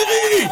Schiri!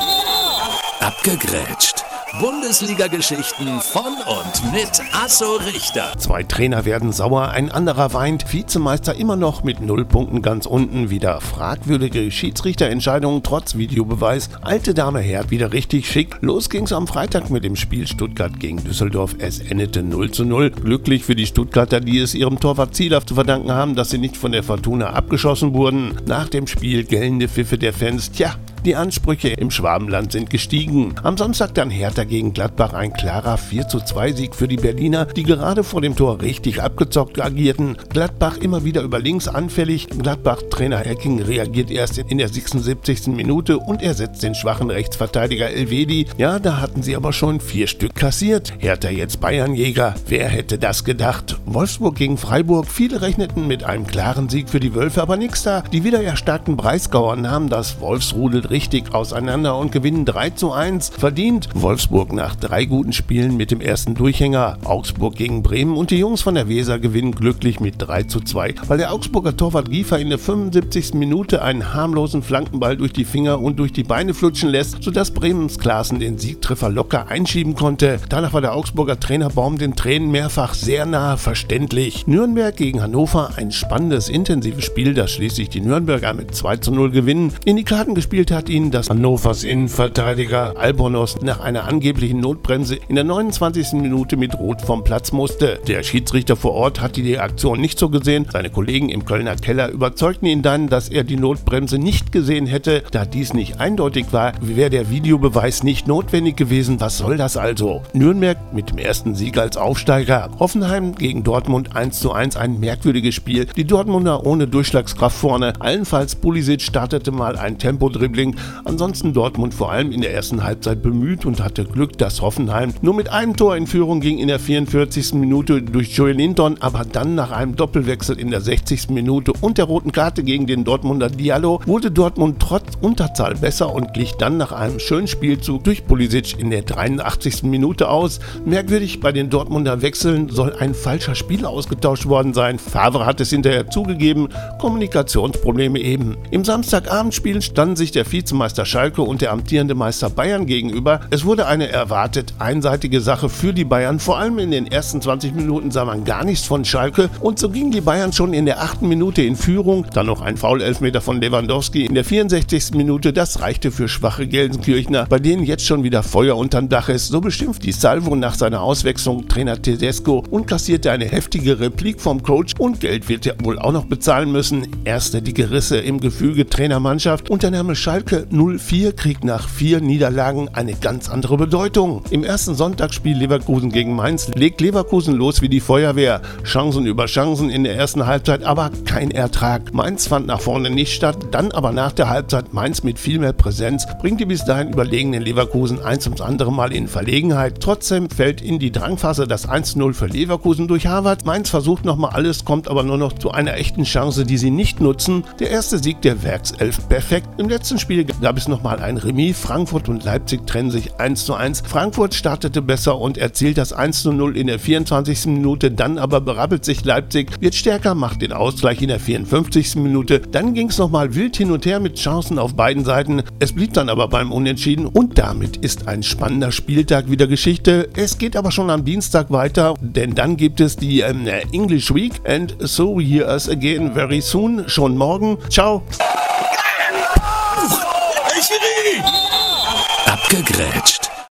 Abgegrätscht. Bundesliga-Geschichten von und mit Asso Richter. 2 Trainer werden sauer, ein anderer weint. Vizemeister immer noch mit 0 Punkten ganz unten. Wieder fragwürdige Schiedsrichterentscheidungen trotz Videobeweis. Alte Dame Herd wieder richtig schick. Los ging's am Freitag mit dem Spiel Stuttgart gegen Düsseldorf. Es endete 0:0. Glücklich für die Stuttgarter, die es ihrem Torwart Zielhaft zu verdanken haben, dass sie nicht von der Fortuna abgeschossen wurden. Nach dem Spiel gellende Pfiffe der Fans. Tja, die Ansprüche im Schwabenland sind gestiegen. Am Samstag dann Hertha gegen Gladbach, ein klarer 4:2-Sieg für die Berliner, die gerade vor dem Tor richtig abgezockt agierten. Gladbach immer wieder über links anfällig. Gladbach-Trainer Hecking reagiert erst in der 76. Minute und ersetzt den schwachen Rechtsverteidiger Elvedi. Ja, da hatten sie aber schon 4 Stück kassiert. Hertha jetzt Bayernjäger. Wer hätte das gedacht? Wolfsburg gegen Freiburg. Viele rechneten mit einem klaren Sieg für die Wölfe, aber nix da. Die wieder erstarkten Breisgauer nahmen das Wolfsrudel richtig auseinander und gewinnen 3:1. Verdient. Wolfsburg nach 3 guten Spielen mit dem ersten Durchhänger. Augsburg gegen Bremen und die Jungs von der Weser gewinnen glücklich mit 3:2, weil der Augsburger Torwart Giefer in der 75. Minute einen harmlosen Flankenball durch die Finger und durch die Beine flutschen lässt, sodass Bremens Klaassen den Siegtreffer locker einschieben konnte. Danach war der Augsburger Trainer Baum den Tränen mehrfach sehr nahe, verständlich. Nürnberg gegen Hannover, ein spannendes, intensives Spiel, das schließlich die Nürnberger mit 2:0 gewinnen. In die Karten gespielt hat ihn, dass Hannovers Innenverteidiger Albonos nach einer angeblichen Notbremse in der 29. Minute mit Rot vom Platz musste. Der Schiedsrichter vor Ort hat die Aktion nicht so gesehen. Seine Kollegen im Kölner Keller überzeugten ihn dann, dass er die Notbremse nicht gesehen hätte. Da dies nicht eindeutig war, wäre der Videobeweis nicht notwendig gewesen. Was soll das also? Nürnberg mit dem ersten Sieg als Aufsteiger. Hoffenheim gegen Dortmund 1:1, ein merkwürdiges Spiel. Die Dortmunder ohne Durchschlagskraft vorne. Allenfalls Pulisic startete mal ein Tempo-Dribbling. Ansonsten Dortmund vor allem in der ersten Halbzeit bemüht und hatte Glück, dass Hoffenheim nur mit einem Tor in Führung ging in der 44. Minute durch Joel Linton, aber dann nach einem Doppelwechsel in der 60. Minute und der roten Karte gegen den Dortmunder Diallo wurde Dortmund trotz Unterzahl besser und glich dann nach einem schönen Spielzug durch Pulisic in der 83. Minute aus. Merkwürdig bei den Dortmunder Wechseln soll ein falscher Spieler ausgetauscht worden sein. Favre hat es hinterher zugegeben, Kommunikationsprobleme eben. Im Samstagabendspiel standen sich der Vizemeister Schalke und der amtierende Meister Bayern gegenüber. Es wurde eine erwartet einseitige Sache für die Bayern. Vor allem in den ersten 20 Minuten sah man gar nichts von Schalke und so gingen die Bayern schon in der 8. Minute in Führung. Dann noch ein Foul-Elfmeter von Lewandowski in der 64. Minute. Das reichte für schwache Gelsenkirchner, bei denen jetzt schon wieder Feuer unterm Dach ist. So beschimpft die Salvo nach seiner Auswechslung Trainer Tedesco und kassierte eine heftige Replik vom Coach und Geld wird er wohl auch noch bezahlen müssen. Erste dicke Risse im Gefüge Trainermannschaft und der Name Schalke 04 kriegt nach 4 Niederlagen eine ganz andere Bedeutung. Im ersten Sonntagsspiel Leverkusen gegen Mainz legt Leverkusen los wie die Feuerwehr. Chancen über Chancen in der ersten Halbzeit, aber kein Ertrag. Mainz fand nach vorne nicht statt, dann aber nach der Halbzeit Mainz mit viel mehr Präsenz bringt die bis dahin überlegenen Leverkusen eins ums andere Mal in Verlegenheit. Trotzdem fällt in die Drangphase das 1:0 für Leverkusen durch Havertz. Mainz versucht nochmal alles, kommt aber nur noch zu einer echten Chance, die sie nicht nutzen. Der erste Sieg der Werkself perfekt. Im letzten Spiel gab es nochmal ein Remis. Frankfurt und Leipzig trennen sich 1:1. Frankfurt startete besser und erzielt das 1:0 in der 24. Minute. Dann aber berappelt sich Leipzig, wird stärker, macht den Ausgleich in der 54. Minute. Dann ging es nochmal wild hin und her mit Chancen auf beiden Seiten. Es blieb dann aber beim Unentschieden und damit ist ein spannender Spieltag wieder Geschichte. Es geht aber schon am Dienstag weiter, denn dann gibt es die English Week and so we hear us again very soon. Schon morgen. Ciao. Abgegrätscht.